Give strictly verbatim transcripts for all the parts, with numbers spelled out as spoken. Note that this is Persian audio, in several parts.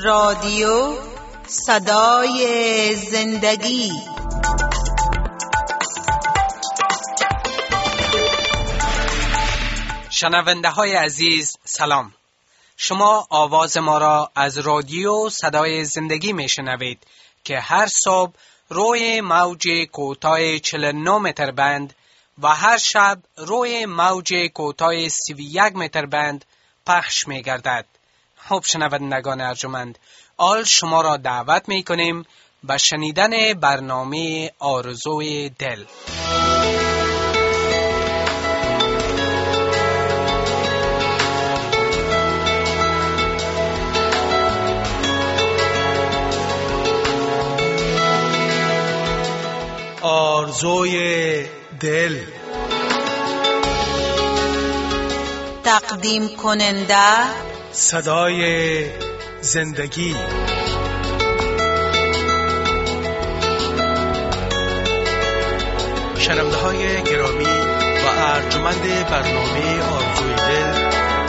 رادیو صدای زندگی. شنونده های عزیز سلام. شما آواز ما را از رادیو صدای زندگی می شنوید که هر صبح روی موج کوتاه چهل و نه متر بند و هر شب روی موج کوتاه سی و یک متر بند پخش می گردد. خب شنوندگان ارجمند، آل شما را دعوت می کنیم به شنیدن برنامه آرزوی دل. آرزوی دل. تقدیم کننده صدای زندگی. شنونده های گرامی و ارجمند برنامه آرزوی دل،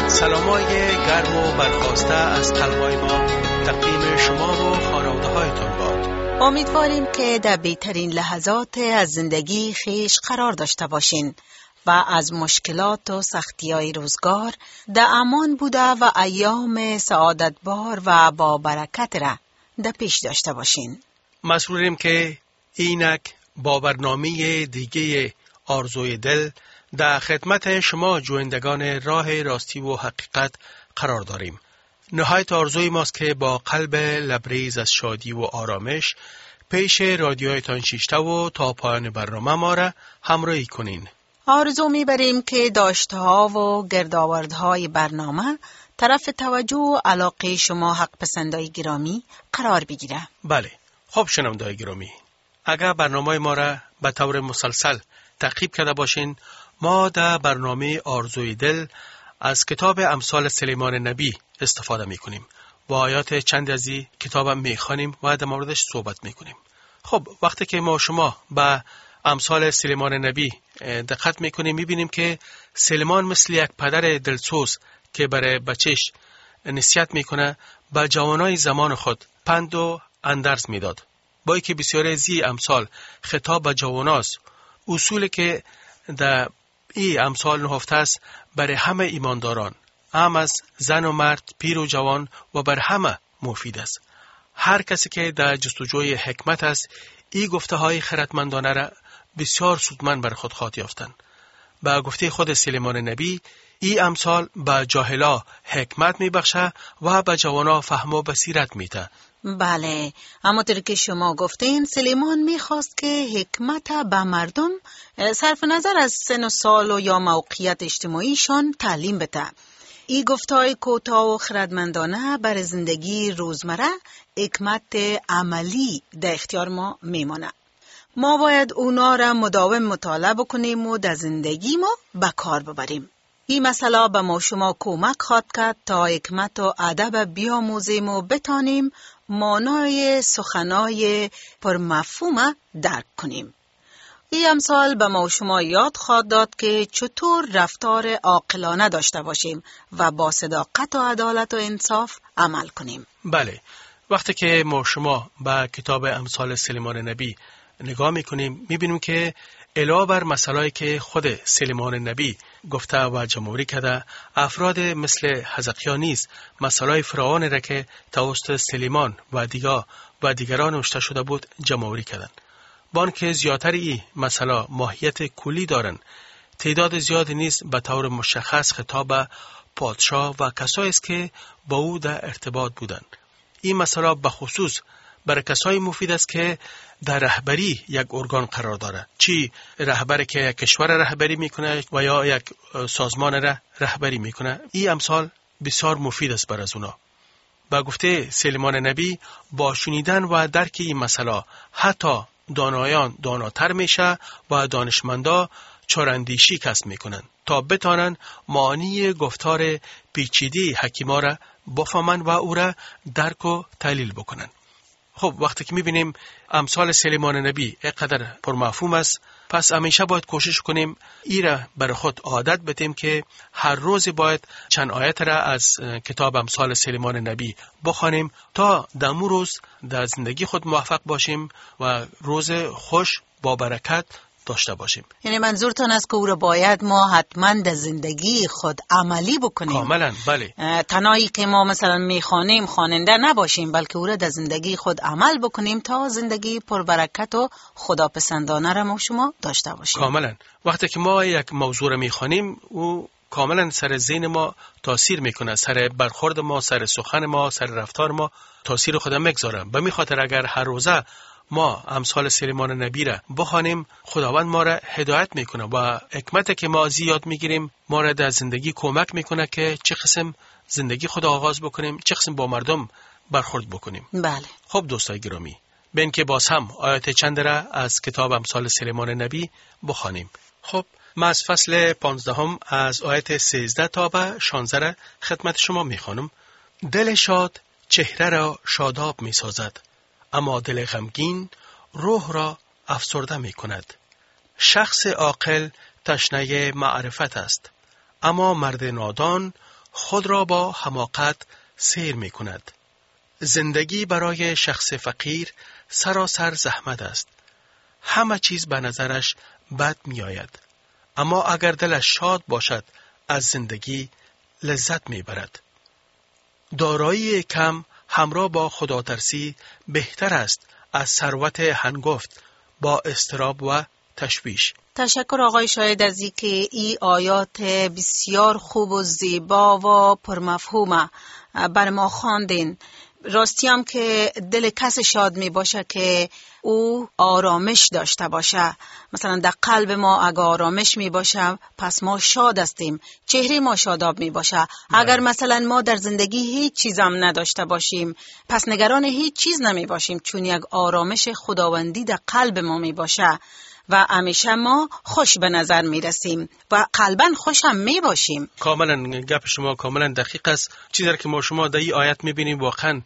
سلامای گرم و برخاسته از قلب‌های ما تقدیم شما و خانواده هایتان باد. امیدواریم که در بهترین لحظات از زندگی خیش قرار داشته باشین و از مشکلات و سختی‌های روزگار در امان بوده و ایام سعادتبار و با برکت را در پیش داشته باشین. مسروریم که اینک با برنامه دیگه آرزوی دل در خدمت شما جویندگان راه راستی و حقیقت قرار داریم. نهایت آرزوی ماست که با قلب لبریز از شادی و آرامش پیش رادیویتان شیشته و تا پایان برنامه ما را همراهی کنین. آرزو می‌بریم که داشته‌ها و گردآوردهای برنامه طرف توجه و علاقه شما حق پسندای گرامی قرار بگیره. بله، خب شنونده‌های گرامی، اگر برنامه ما را به طور مسلسل تعقیب کرده باشین، ما در برنامه آرزوی دل از کتاب امثال سلیمان نبی استفاده می‌کنیم و آیات چند از این کتاب می‌خوانیم و در موردش صحبت می‌کنیم. خب وقتی که ما شما به امثال سلیمان نبی دقت می‌کنیم، می‌بینیم که سلیمان مثل یک پدر دلسوز که برای بچه‌ش نصیحت می‌کنه، به جوانای زمان خود پند و اندرز می‌داد. با اینکه بسیاری از این امثال خطاب به جواناست، اصولی که در این امثال نهفته است برای همه ایمانداران، هم از زن و مرد، پیر و جوان و بر همه مفید است. هر کسی که در جستجوی حکمت است، این گفته های خردمندانه را بسیار سودمند بر خود خواهد یافتند. با گفته خود سلیمان نبی، این امثال به جاهلا حکمت میبخشه و به جوانا فهم و بصیرت میده. بله، همونطور که شما گفتین، سلیمان میخواست که حکمت به مردم صرف نظر از سن و سال و یا موقعیت اجتماعیشان تعلیم بده. این گفتهای کوتاه و خردمندانه بر زندگی روزمره حکمت عملی در اختیار ما میمانه. ما باید اونا را مداوم مطالعه بکنیم و در زندگی ما به کار ببریم. این مسئله به ما شما کمک خواهد کرد تا حکمت و ادب بیاموزیم و بتانیم معنای سخنای پرمفهوم درک کنیم. این امثال به ما شما یاد خواهد داد که چطور رفتار عاقلانه داشته باشیم و با صداقت و عدالت و انصاف عمل کنیم. بله، وقتی که ما شما به کتاب امثال سلیمان نبی نگاه میکنیم، میبینیم که علاوه بر مسائلی که خود سلیمان نبی گفته و جمهوری کرده، افراد مثل حزقیان نیز مسائل فرعون را که توسط سلیمان و دیگر و دیگران نوشته شده بود جمهوری کردند. بان که زیادتر این مسائل ماهیت کلی دارند، تعداد زیاد نیز به طور مشخص خطاب به پادشاه و کسایی است که با او در ارتباط بودند. این مسائل به خصوص برای کسایی مفید است که در رهبری یک ارگان قرار داره، چی رهبری که یک کشور رهبری میکنه و یا یک سازمان را رهبری میکنه. این امثال بسیار مفید است برای اونا. با گفته سلیمان نبی، با شنیدن و درک این مسئله حتی دانایان داناتر میشه و دانشمندا چاراندیشی کسب میکنن تا بتانن معانی گفتار پیچیده حکیما را بفهمن و او را درک و تحلیل بکنن. خب وقتی که میبینیم امثال سلیمان نبی اینقدر پرمفهوم است، پس همیشه باید کوشش کنیم ایره بر خود عادت بدیم که هر روز باید چند آیت را از کتاب امثال سلیمان نبی بخوانیم تا در امو روز در زندگی خود موفق باشیم و روز خوش با برکت داشته باشیم. یعنی منظورتون است که او را باید ما حتما در زندگی خود عملی بکنیم. کاملا بله. تنهایی که ما مثلا میخوانیم خواننده نباشیم، بلکه او را در زندگی خود عمل بکنیم تا زندگی پربرکت و خداپسندانه را ما شما داشته باشیم. کاملا. وقتی که ما یک موضوع را میخوانیم او کاملا سر ذهن ما تاثیر میکنه، سر برخورد ما، سر سخن ما، سر رفتار ما تاثیر خود میگذاره. به می خاطر اگر هر روزه ما امثال سلیمان نبی را بخوانیم، خداوند ما را هدایت میکنه و حکمت که ما زیاد میگیریم ما را در زندگی کمک میکنه که چه قسم زندگی خود آغاز بکنیم، چه قسم با مردم برخورد بکنیم. بله. خب دوستای گرامی، بین که باز هم آیات چند را از کتاب امثال سلیمان نبی بخوانیم. خب ما از فصل پانزدهم از آیت سیزده تا به شانزده را خدمت شما میخوانم. دل شاد چهره را شاداب میسازد، اما دل غمگین روح را افسرده می کند. شخص عاقل تشنه معرفت است، اما مرد نادان خود را با حماقت سیر می کند. زندگی برای شخص فقیر سراسر زحمت است. همه چیز به نظرش بد می آید، اما اگر دلش شاد باشد از زندگی لذت می برد. دارایی کم همراه با خداترسی بهتر است از ثروت هنگفت با اضطراب و تشویش. تشکر آقای شاهد از اینکه این آیات بسیار خوب و زیبا و پرمفهوم بر ما خواندین. راستی هم که دل کس شاد می باشه که او آرامش داشته باشه. مثلا در قلب ما اگر آرامش می باشه پس ما شاد هستیم، چهره ما شاداب می باشه. اگر مثلا ما در زندگی هیچ چیز هم نداشته باشیم پس نگران هیچ چیز نمی باشیم، چون یک آرامش خداوندی در قلب ما می باشه و همیشه ما خوش به نظر می رسیم و قلباً خوش هم می باشیم. کاملا گپ شما کاملا دقیق است. چیزی که ما شما در این آیت می بینیم واقعا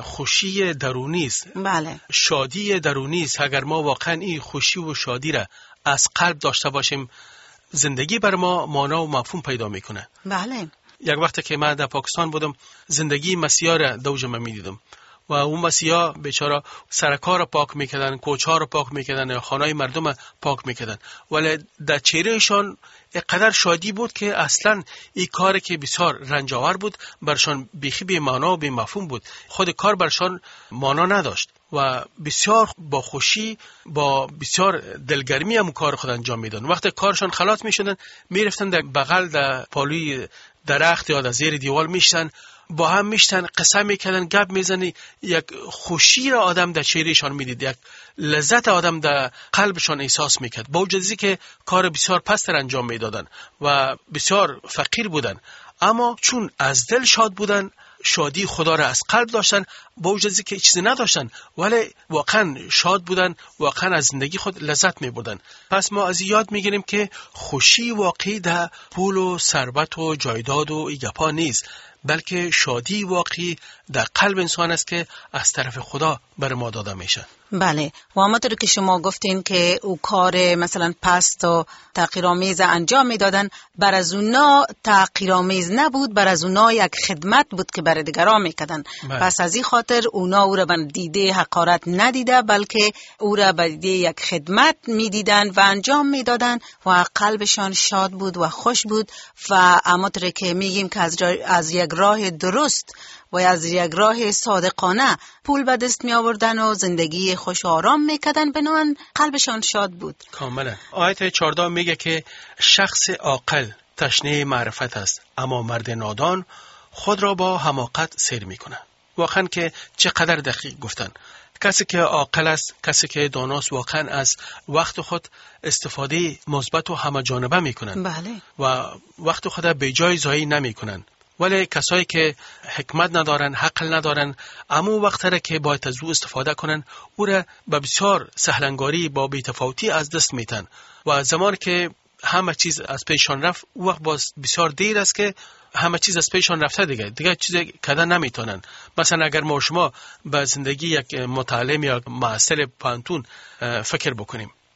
خوشی درونی است. بله. شادی درونی است. اگر ما واقعا این خوشی و شادی را از قلب داشته باشیم زندگی بر ما معنا و مفهوم پیدا میکنه. بله. یک وقتی که من در پاکستان بودم زندگی مسیحا را دوجمه میدیدم و اون مسیحا بیچاره سرکار را پاک میکردن، کوچه‌ها را پاک میکردن، خانه‌های مردم را پاک میکردن، ولی در چهرهشان اینقدر شادی بود که اصلا این کاری که بسیار رنجاور بود برشان بیخی بی معنا و بی مفهوم بود. خود کار برشان معنا نداشت و بسیار با خوشی با بسیار دلگرمی هم کار خود انجام میدادن. وقتی کارشان خلاص میشدن میرفتن در بغل در پالوی درخت یا در زیر دیوار میشتن، با هم میشتن، قصه میکردن، گپ میزنی. یک خوشی را آدم در چهرهشان میدید، یک لذت آدم در قلبشان احساس میکرد، با وجودی که کار بسیار پستر انجام میدادن و بسیار فقیر بودن، اما چون از دل شاد بودن، شادی خدا را از قلب داشتن، با وجودی که چیزی نداشتن ولی واقعا شاد بودن، واقعا از زندگی خود لذت میبردن. پس ما از یاد میگیریم که خوشی واقعی در پول و ثروت و جایداد و ایگپا نیست، بلکه شادی واقعی در قلب انسان است که از طرف خدا بر ما داده میشه. بله. و همونطور که شما گفتین که او کار مثلا پست و تحقیرآمیز انجام میدادن، بر از اونا تحقیرآمیز نبود، بر از اونا یک خدمت بود که بر دیگران میکردن. پس از این خاطر اونا او را به دیده حقارت ندیده، بلکه او را به دیده یک خدمت میدیدن و انجام میدادن و قلبشان شاد بود و خوش بود. و همونطور که میگیم که از, از یک راه درست و از یک راه صادقانه پول به دست می آوردن و زندگی خوش و آرام میکردن، بنابراین قلبشان شاد بود. کاملا. آیت چهارده میگه که شخص عاقل تشنه معرفت است، اما مرد نادان خود را با حماقت سیر میکنه. واقعا که چقدر دقیق گفتن. کسی که عاقل است، کسی که داناست، واقعا از وقت خود استفاده مثبت و همه جانبه میکنن. بله. و وقت خود به جای ضایع نمیکنن. ولی کسایی که حکمت ندارن، عقل ندارن، اما وقت را که باید از او استفاده کنن او را به بسیار سهلنگاری با بی‌تفاوتی از دست میتن و زمان که همه چیز از پیشان رفت او وقت باز بسیار دیر است که همه چیز از پیشان رفته دیگه دیگه چیزی کردن نمیتونن. مثلا اگر ما شما به زندگی یک متعلم یا معلم پانتون فکر بکنیم،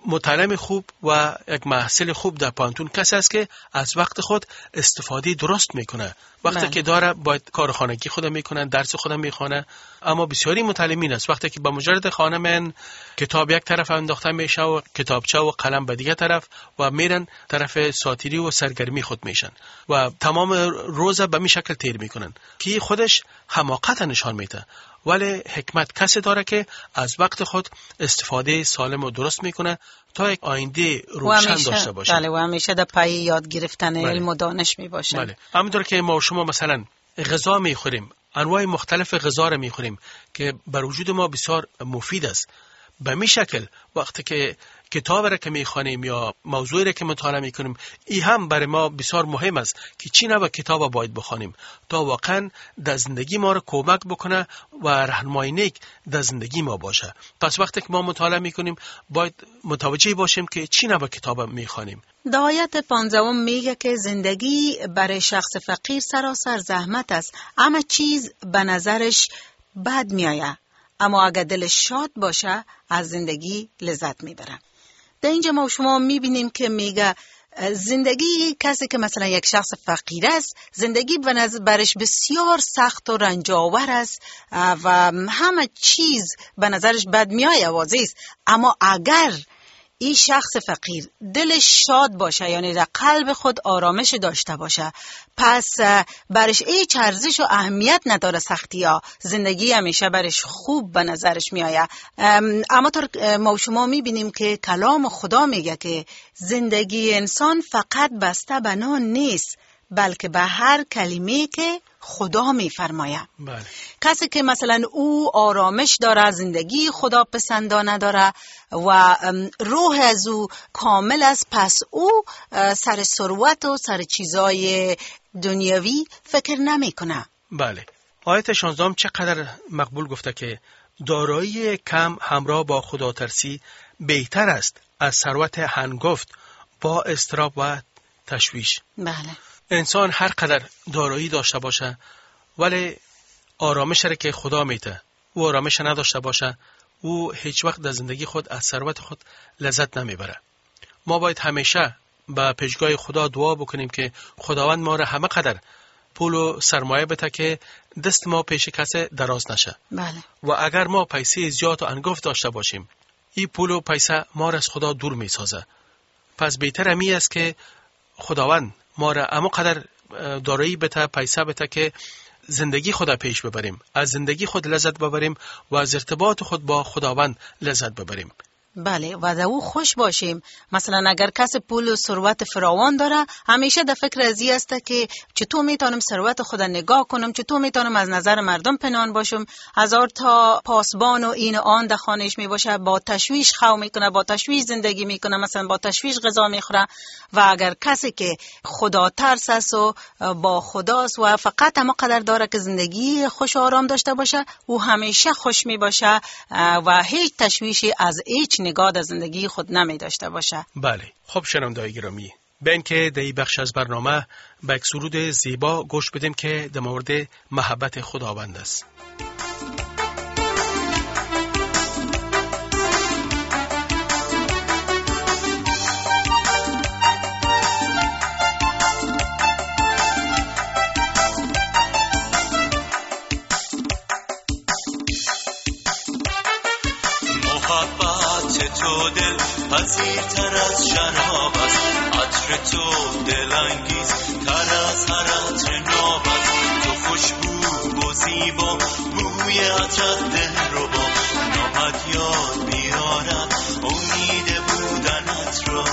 متعلم خوب و یک محصل خوب در پانتون کسی است که از وقت خود استفاده درست میکنه. وقتی بله. که داره باید کار خانگی خودم میکنه، درس خودم میخونه. اما بسیاری متعلمین است وقتی که با مجرد خانه من کتاب یک طرف انداخته میشه و کتابچه و قلم به دیگه طرف و میرن طرف ساتیری و سرگرمی خود میشن و تمام روز به می شکل تیر میکنن که خودش حماقت نشان میده. ولی حکمت کسی داره که از وقت خود استفاده سالم و درست میکنه تا یک آینده روشن داشته باشه. بله، و همیشه در پای یاد گرفتن بله. علم و دانش می باشه. بله. همونطور که ما شما مثلا غذا میخوریم، انواع مختلف غذا را میخوریم که بر وجود ما بسیار مفید است. به می شکل وقتی که کتاب را که میخوانیم یا موضوعی را که مطالعه میکنیم، این هم برای ما بسیار مهم است که چی نوع کتاب باید بخوانیم تا واقعا در زندگی ما را کمک بکنه و راهنمای نیک در زندگی ما باشه. پس وقتی که ما مطالعه میکنیم باید متوجه باشیم که چی نوع کتاب میخوانیم. در آیت پانزدهم میگه که زندگی برای شخص فقیر سراسر زحمت است، اما چیز به نظرش بد میآید، اما اگر دلش شاد باشه از زندگی لذت میبره. در اینجا ما شما میبینیم که میگه زندگی کسی که مثلا یک شخص فقیر است، زندگی به نظر برش بسیار سخت و رنجاور است و همه چیز به نظرش بد میآید، واضح است. اما اگر این شخص فقیر دلش شاد باشه، یعنی در قلب خود آرامش داشته باشه، پس برش هیچ ارزش و اهمیت نداره سختی ها، زندگی همیشه برش خوب به نظرش می آید. اما طور ما شما می بینیم که کلام خدا میگه که زندگی انسان فقط بسته به نان نیست، بلکه به هر کلمه که خدا میفرماید. بله. کسی که مثلا او آرامش داره، زندگی خدا پسندانه داره و روح از او کامل است، پس او سر ثروت و سر چیزای دنیوی فکر نمی کنه. بله. آیت شانزدهم چقدر مقبول گفته که دارایی کم همراه با خدا ترسی بهتر است از ثروت هنگفت با اضطراب و تشویش. بله. انسان هر قدر دارایی داشته باشه ولی آرامش را که خدا میده او آرامش نداشته باشه، او هیچ وقت در زندگی خود از ثروت خود لذت نمیبره. ما باید همیشه به پیشگاه خدا دعا بکنیم که خداوند ما را همه قدر پول و سرمایه بده که دست ما پیش کسی دراز نشه. بله. و اگر ما پیسه زیاد و انگفت داشته باشیم، این پول و پیسه ما را از خدا دور میسازه. پس بهتر امی است که خداوند ما را اما قدر دارایی بده، پیسه بده که زندگی خدا پیش ببریم، از زندگی خود لذت ببریم و از ارتباط خود با خداوند لذت ببریم. بله، و در او خوش باشیم. مثلا اگر کسی پول و ثروت فراوان داره، همیشه در فکر ازی است که چطور میتونم ثروت خود نگاه کنم، چطور میتونم از نظر مردم پنهان باشم. هزار تا پاسبان و این و آن در خانهش می باشه، با تشویش خو میکنه، با تشویش زندگی میکنه، مثلا با تشویش غذا میخوره. و اگر کسی که خدا ترس است و با خداست و فقط هم قدر داره که زندگی خوش و آرام داشته باشه، او همیشه خوش می باشه و هیچ تشویشی از هیچ نگاه در زندگی خود نمی داشته باشه. بله. خب شنوندگان گرامی، بین که در این بخش از برنامه به یک سرود زیبا گوش بدیم که در مورد محبت خداوند است. تو دل پذیرتر از شراب است، عطر تو دلانگیز تر از هر عطر ناب است. تو خوشبو و زیبا، بوی عطرت دل رو با نامت یاد میارد امید بودنت را.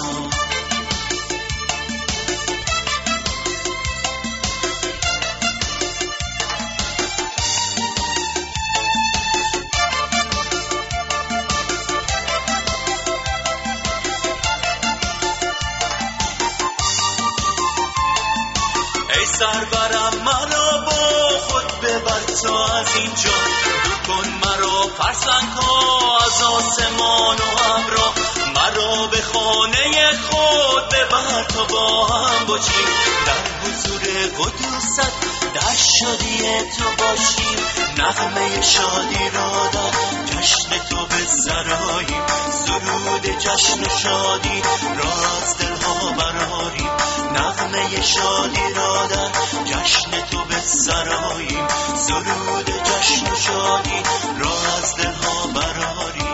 سربرم مرا با خود ببر تا از اینجا، دور کن مرا فرسنگ ها از آسمان و ابرا، مرا به خانه خود ببر تا با هم باشیم، در حضور قدوست در شادی تو باشیم، نغمه شادی را در جشن تو بسراییم، سرود جشن و شادی را از دلها براریم، نغمه شادی را در جشن تو بسراییم، سرود جشن و شادی را از دلها براریم.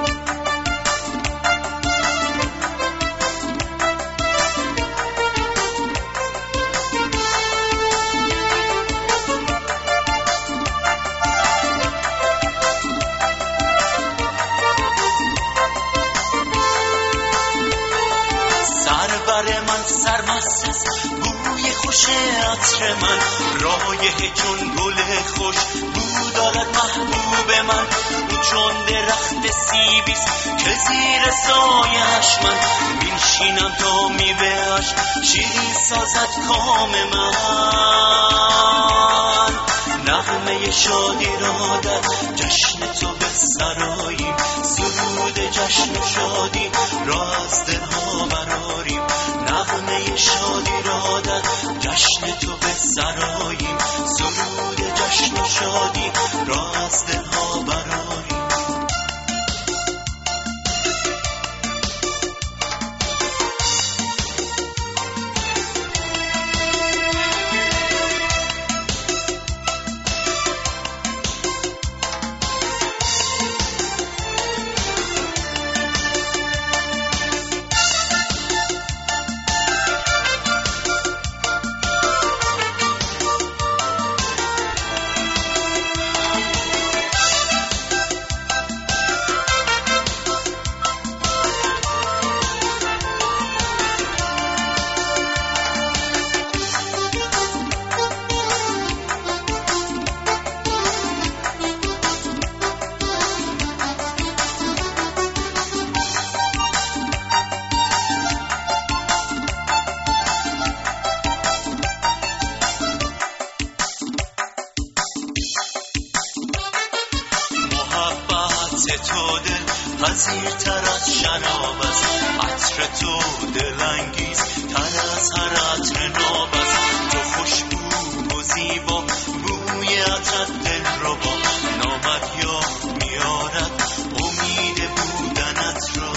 سرمست است بوی خوش عطر من، رایحه چون گل خوش بو دارد محبوب من، او چون درخت سیبیست که زیر سایش من بنشینم تا میوه‌اش شیرین سازد کام من، نغمه شادی را در جشن تو بسراییم، سرود جشن و شادی را از دلها براریم، نغمه شادی را در جشن تو بسراییم، سرود جشن و شادی را از دلها براریم. تو دل پذیرتر از شراب است، عطر تو دلانگیز تر از هر عطر ناب است، تو خوشبو و زیبا بوی عطر دل ربا، نامت یاد میارد امید بودنت را.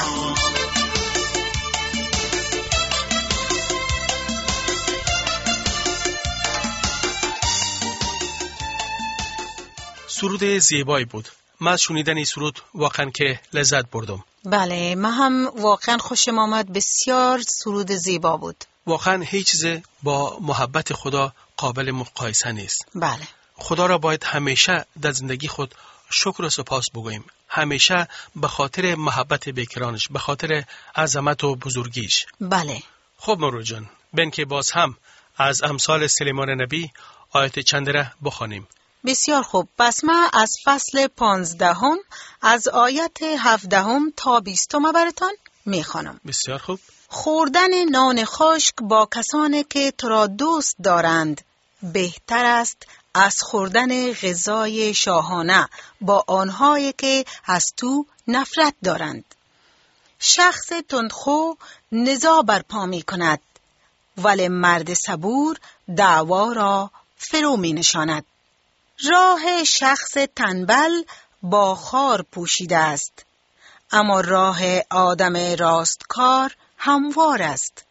سرود زیبایی بود. من از شنیدن این سرود واقعا که لذت بردم. بله، من هم واقعا خوشم آمد. بسیار سرود زیبا بود. واقعا هیچ چیز با محبت خدا قابل مقایسه نیست. بله. خدا را باید همیشه در زندگی خود شکر و سپاس بگوییم. همیشه به خاطر محبت بیکرانش، به خاطر عظمت و بزرگیش. بله. خب مرو جان، بن که باز هم از امثال سلیمان نبی آیت چندره بخوانیم. بسیار خوب. پس من از فصل پانزدهم از آیت هفدهم تا بیستم براتان میخوانم. بسیار خوب. خوردن نان خشک با کسانی که تو را دوست دارند بهتر است از خوردن غذای شاهانه با آنهایی که از تو نفرت دارند. شخص تندخو نزاع برپا می کند، ولی مرد صبور دعوا را فرو می نشاند. راه شخص تنبل با خار پوشیده است، اما راه آدم راستکار هموار است.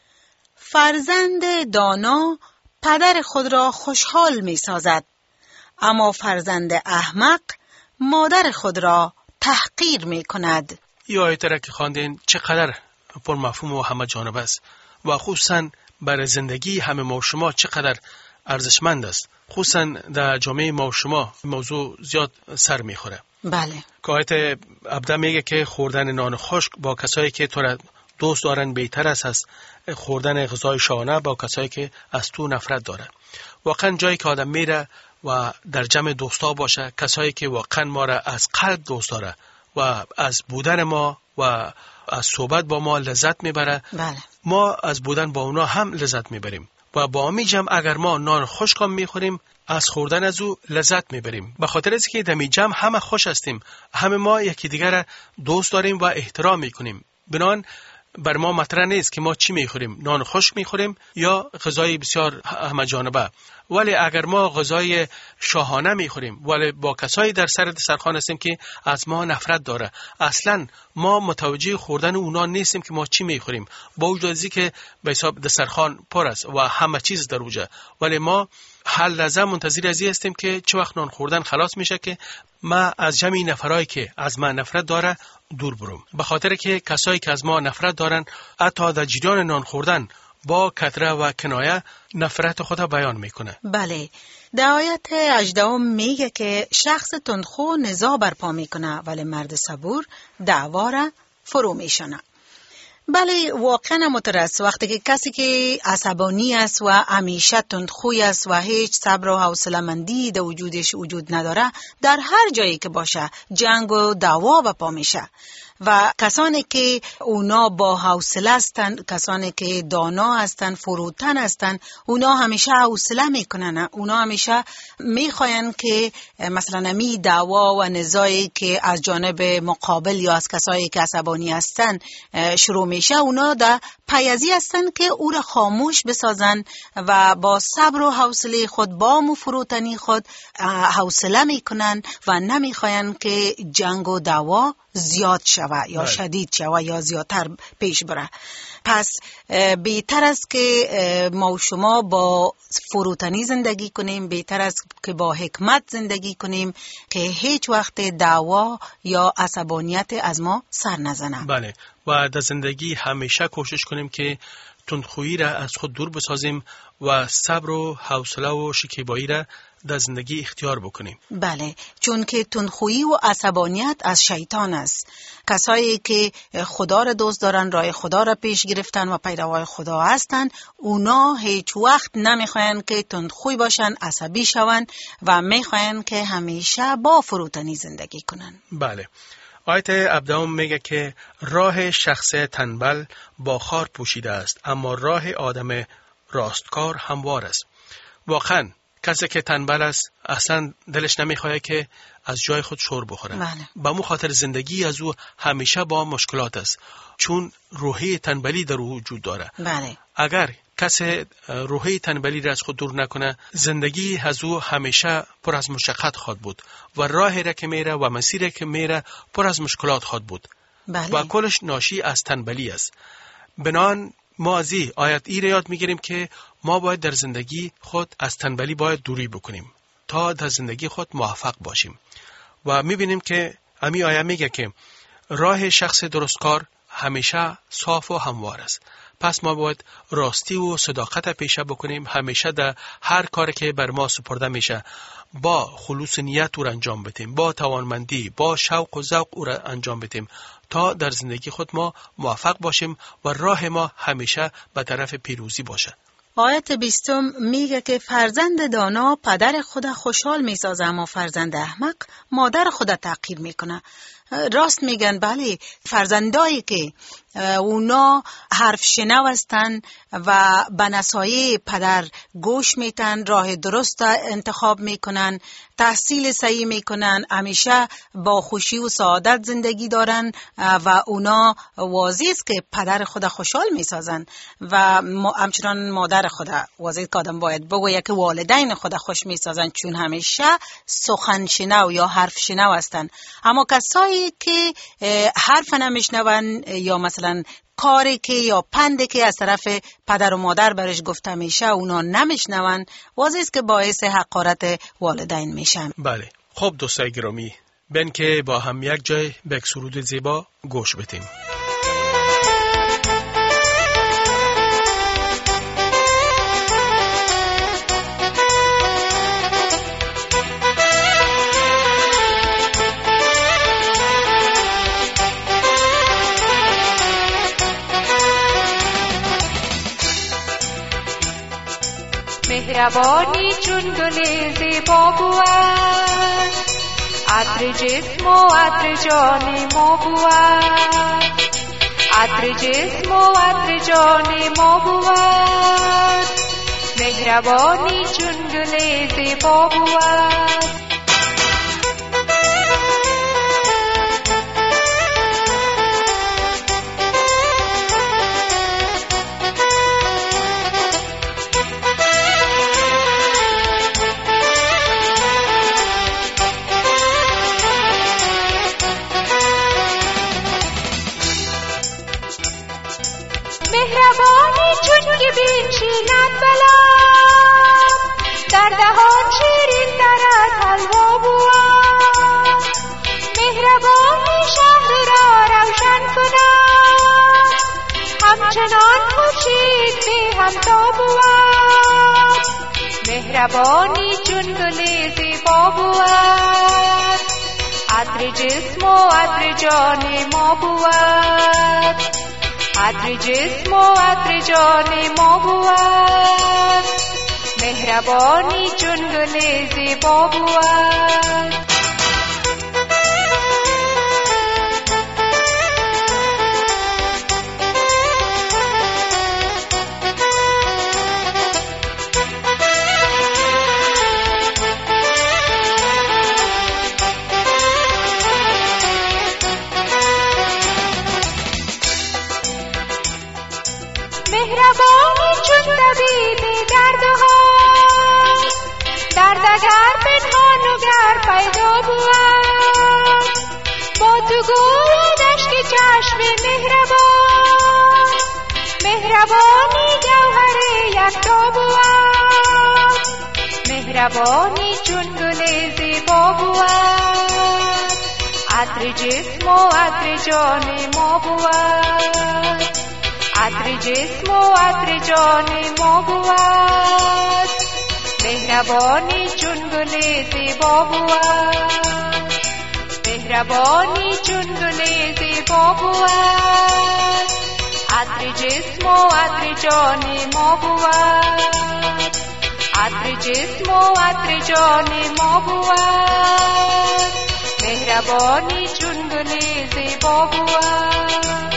فرزند دانا پدر خود را خوشحال می سازد، اما فرزند احمق مادر خود را تحقیر می کند. این آیت را که خواندین چقدر پر مفهوم و همه جانب است و خصوصا برای زندگی همه ما و شما چقدر ارزشمند است. خصوصا در جامعه ما و شما موضوع زیاد سر میخوره. بله. که آیت ابدا میگه که خوردن نان خشک با کسایی که تو را دوست دارن بهتر است از خوردن غذای شاهانه با کسایی که از تو نفرت داره. واقعا جایی که آدم میره و در جمع دوستا باشه، کسایی که واقعا ما را از قلب دوست داره و از بودن ما و از صحبت با ما لذت میبره. بله. ما از بودن با اونا هم لذت میبریم و با می جمع اگر ما نان خشک هم میخوریم از خوردن از او لذت میبریم، به خاطر از که در می جمع همه خوش هستیم، همه ما یکی دیگر را دوست داریم و احترام میکنیم. بنان بر ما مطرح نیست که ما چی میخوریم، نان خشک میخوریم یا غذای بسیار همه جانبه. ولی اگر ما غذای شاهانه میخوریم ولی با کسایی در سر دسترخوان هستیم که از ما نفرت داره، اصلا ما متوجه خوردن اونا نیستیم که ما چی میخوریم، با وجود از اینکه به حساب دسترخوان پر است و همه چیز در اوجه، ولی ما هر لحظه منتظر از این هستیم که چه وقت نان خوردن خلاص میشه که ما از جمع نفرایی که از ما نفرت داره دور برم. به خاطر که کسایی که از ما نفرت دارن حتی در جریان نان خوردن با کتره و کنایه نفرت خود بیان میکنه. بله، در آیت هجدهم میگه که شخص تندخو نزاع برپا میکنه ولی مرد صبور دعوا را فرو میشنه. بله، واقعا مترس وقتی که کسی که عصبانی است و همیشه تندخوی است و هیچ صبر و حوصله‌مندی در وجودش وجود نداره، در هر جایی که باشه جنگ و دعوا برپا میشه. و کسانی که اونا با حوصله هستند، کسانی که دانا هستند، فروتن هستند، اونا همیشه حوصله میکنن، اونا همیشه میخواین که مثلا می دعوا و نزاعی که از جانب مقابل یا از کسایی که عصبانی هستند شروع میشه، اونا در پیازی هستند که او را خاموش بسازن و با صبر و حوصله خود، با مفروتنی خود حوصله میکنن و نمیخواین که جنگ و دعوا زیاد شوه یا شدید شوه یا زیادتر پیش بره. پس بهتر است که ما و شما با فروتنی زندگی کنیم، بهتر است که با حکمت زندگی کنیم که هیچ وقت دعوا یا عصبانیت از ما سر نزنه. بله، و در زندگی همیشه کوشش کنیم که تندخویی را از خود دور بسازیم و صبر و حوصله و شکیبایی را در زندگی اختیار بکنیم. بله، چون که تندخویی و عصبانیت از شیطان است. کسایی که خدا را دوست دارن، راه خدا را پیش گرفتن و پیروای خدا هستن، اونا هیچ وقت نمیخواین که تندخوی باشن، عصبی شون و میخواین که همیشه با فروتنی زندگی کنن. بله، آیت هفدهم میگه که راه شخص تنبل با خار پوشیده است، اما راه آدم راستکار هموار است. واقعا کسی که تنبل است اصلا دلش نمیخواد که از جای خود شور بخوره. بله. با مو خاطر زندگی از او همیشه با مشکلات است، چون روحی تنبلی در او وجود داره. بله. اگر کسی روحی تنبلی را از خود دور نکنه، زندگی از او همیشه پر از مشقت خواهد بود و راهی را که میره و مسیری که میره پر از مشکلات خواهد بود. بله. و کلش ناشی از تنبلی است. بنان ما از این آیت ای را یاد میگیریم که ما باید در زندگی خود از تنبلی باید دوری بکنیم تا در زندگی خود موفق باشیم. و میبینیم که امی آیه میگه که راه شخص درستکار همیشه صاف و هموار است. پس ما باید راستی و صداقت پیشه بکنیم، همیشه در هر کاری که بر ما سپرده میشه با خلوص نیت او را انجام بدیم، با توانمندی، با شوق و ذوق او را انجام بدیم تا در زندگی خود ما موفق باشیم و راه ما همیشه به طرف پیروزی باشه. آیت بیستم میگه که فرزند دانا پدر خود خوشحال میسازه، اما فرزند احمق مادر خود تحقیر میکنه. راست میگن. بله، فرزندایی که اونا حرف شنو هستن و به نصایح پدر گوش میتن، راه درست انتخاب میکنن، تحصیل صحیح میکنن، همیشه با خوشی و سعادت زندگی دارن و اونا واضح است که پدر خود خوشحال میسازن و همچنان مادر خود واضح که آدم باید بگویه که والدین خود خوش میسازن، چون همیشه سخن شنو یا حرف شنو هستن. اما کسایی که حرف نمیشنون یا مثلا کاری که یا پندی که از طرف پدر و مادر برش گفته میشه اونا نمیشنون، واضح است که باعث حقارت والدین میشن. بله. خب دوستای گرامی، بین که با هم یک جای به یک سرود زیبا گوش بدیم. مهربانی چون گل زیبا بود، عطر جسم و عطر جان ما بود، عطر جسم و عطر جان ما بود، مهربانی چون گل زیبا بود. مهربانی چون که بنشیند بلا، در دهان شیرین تر از حلوا بود. مهربانی شهر را روشن کند، همچنان خورشید به همتا بود. مهربانی چون گل زیبا بود، عطر جسم و عطر جان ما بود. عطر جسم و عطر جان ما بود، مهربانی چون گل زیبا بود. مهربانی چون طبیب دردها، درد اگر پنهان و گر پیدا بود. با تو گویدش که چشم مهربان، مهربانی جوهر یکتا بود. مهربانی چون گل زیبا بود، عطر جسم و عطر جان ما بود. عطر جسم و عطر جان ما بود، مهربانی چون گل زیبا بود. مهربانی چون گل زیبا بود، عطر جسم و عطر جان ما بود. عطر جسم و عطر جان ما بود، مهربانی چون گل زیبا بود.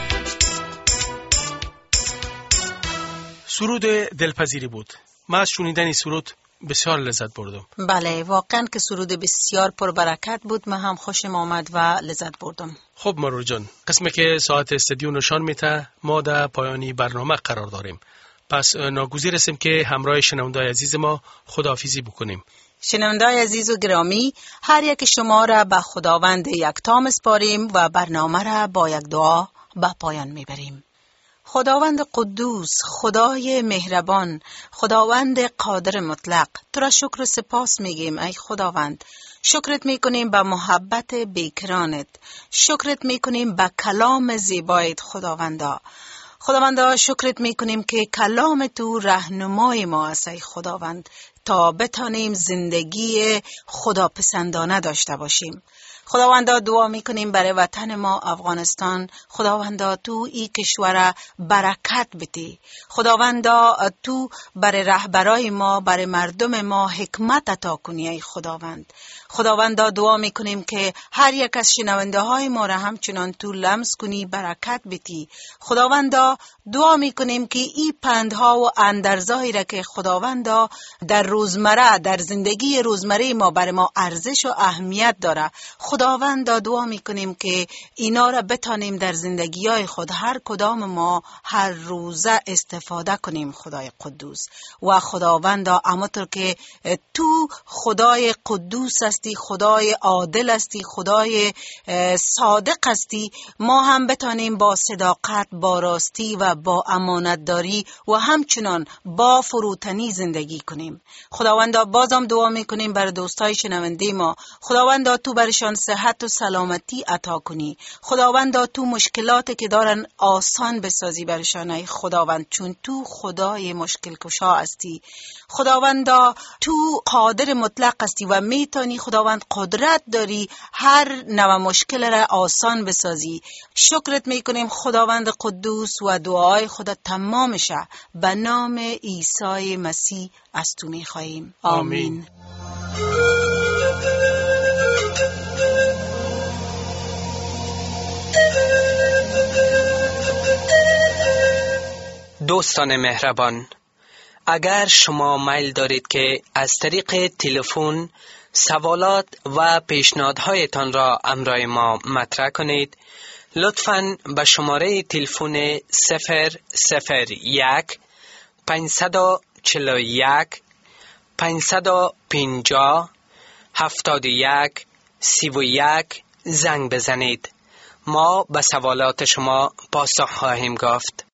سرود دلپذیری بود. من از شنیدن این سرود بسیار لذت بردم. بله، واقعا که سرود بسیار پربرکت بود. من هم خوشم آمد و لذت بردم. خب مرور جان، قسمی که ساعت استودیو نشان میته ما در پایانی برنامه قرار داریم. پس ناگزیر هستیم که همراه شنوندای عزیز ما خداحافظی بکنیم. شنوندای عزیز و گرامی، هر یک شما را به خداوند یکتا میسپاریم و برنامه را با یک دعا به پایان میبریم. خداوند قدوس، خدای مهربان، خداوند قادر مطلق، تو را شکر و سپاس میگیم ای خداوند. شکرت میکنیم به محبت بیکرانت، شکرت میکنیم به کلام زیبایت خداوندا. خداوندا شکرت میکنیم که کلام تو راهنمای ما است ای خداوند، تا بتانیم زندگی خداپسندانه داشته باشیم. خداوندا دعا میکنیم برای وطن ما افغانستان. خداوندا تو این کشور برکت بدی. خداوندا تو برای رهبرای ما، برای مردم ما حکمت عطا کنی ای خداوند. خداوندا دعا میکنیم که هر یک از شنونده های ما را همچنان تو لمس کنی، برکت بدی. خداوندا دعا میکنیم که این پندها و اندرزایی را که خداوندا در روزمره، در زندگی روزمره ما برای ما ارزش و اهمیت داره، خداوندا دعا میکنیم که اینا را بتانیم در زندگی های خود هر کدام ما هر روزه استفاده کنیم خدای قدوس. و خداوندا همونطور که تو خدای قدوس هستی، خدای عادل هستی، خدای صادق هستی، ما هم بتانیم با صداقت، با راستی و با امانتداری و همچنان با فروتنی زندگی کنیم. خداوندا بازم دعا میکنیم بر دوستای شنونده ما. خداوندا تو برشان صحت و سلامتی عطا کنی. خداوندا تو مشکلاتی که دارن آسان بسازی برشان ای خداوند، چون تو خدای مشکل کشا هستی. خداوندا تو قادر مطلق هستی و میتونی خداوند، قدرت داری هر نوع مشکل را آسان بسازی. شکرت میکنیم خداوند قدوس و دعای خدا تمام شه. به نام عیسی مسیح از تو میخواییم. آمین. دوستان مهربان، اگر شما میل دارید که از طریق تلفن سوالات و پیشنهادهایتان را امرای ما مطرح کنید، لطفاً به شماره تلفن صفر صفر یک پنجصد و چهل و یک پنجصد و پنجاه هفتاد و یک سی و یک زنگ بزنید. ما به سوالات شما پاسخ خواهیم گفت.